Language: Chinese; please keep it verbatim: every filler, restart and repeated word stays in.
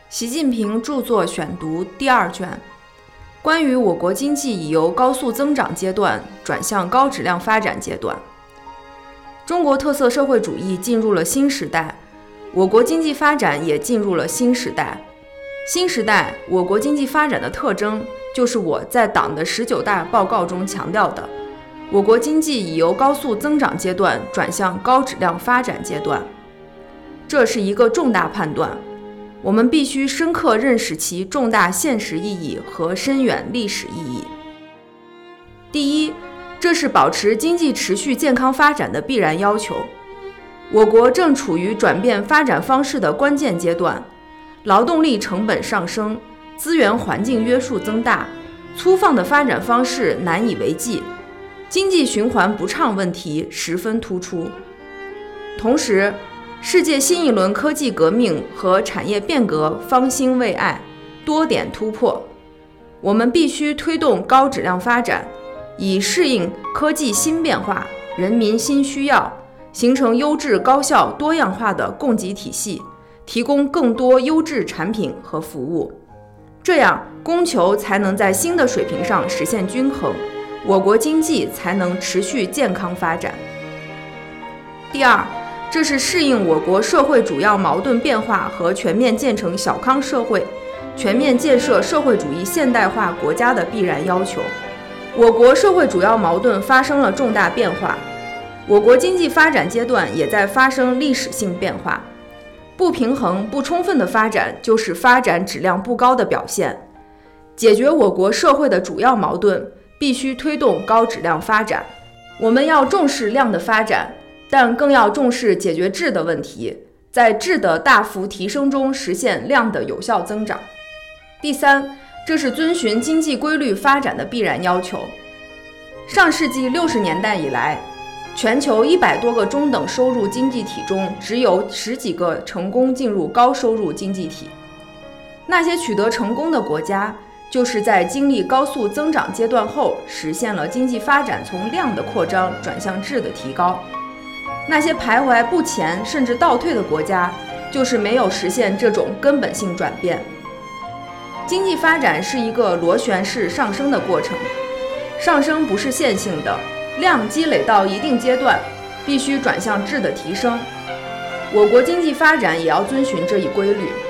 习近平著作选读第二卷，关于我国经济已由高速增长阶段转向高质量发展阶段。中国特色社会主义进入了新时代，我国经济发展也进入了新时代。新时代，我国经济发展的特征，就是我在党的十九大报告中强调的，我国经济已由高速增长阶段转向高质量发展阶段。这是一个重大判断，我们必须深刻认识其重大现实意义和深远历史意义。第一，这是保持经济持续健康发展的必然要求。我国正处于转变发展方式的关键阶段，劳动力成本上升，资源环境约束增大，粗放的发展方式难以为继，经济循环不畅问题十分突出。同时，世界新一轮科技革命和产业变革方兴未艾，多点突破。我们必须推动高质量发展，以适应科技新变化、人民新需要，形成优质、高效、多样化的供给体系，提供更多优质产品和服务。这样，供求才能在新的水平上实现均衡，我国经济才能持续健康发展。第二，这是适应我国社会主要矛盾变化和全面建成小康社会、全面建设社会主义现代化国家的必然要求。我国社会主要矛盾发生了重大变化，我国经济发展阶段也在发生历史性变化。不平衡、不充分的发展就是发展质量不高的表现。解决我国社会的主要矛盾，必须推动高质量发展。我们要重视量的发展，但更要重视解决质的问题，在质的大幅提升中实现量的有效增长。第三，这是遵循经济规律发展的必然要求。上世纪六十年代以来，全球一百多个中等收入经济体中，只有十几个成功进入高收入经济体。那些取得成功的国家，就是在经历高速增长阶段后，实现了经济发展从量的扩张转向质的提高。那些徘徊不前甚至倒退的国家，就是没有实现这种根本性转变。经济发展是一个螺旋式上升的过程，上升不是线性的，量积累到一定阶段，必须转向质的提升。我国经济发展也要遵循这一规律。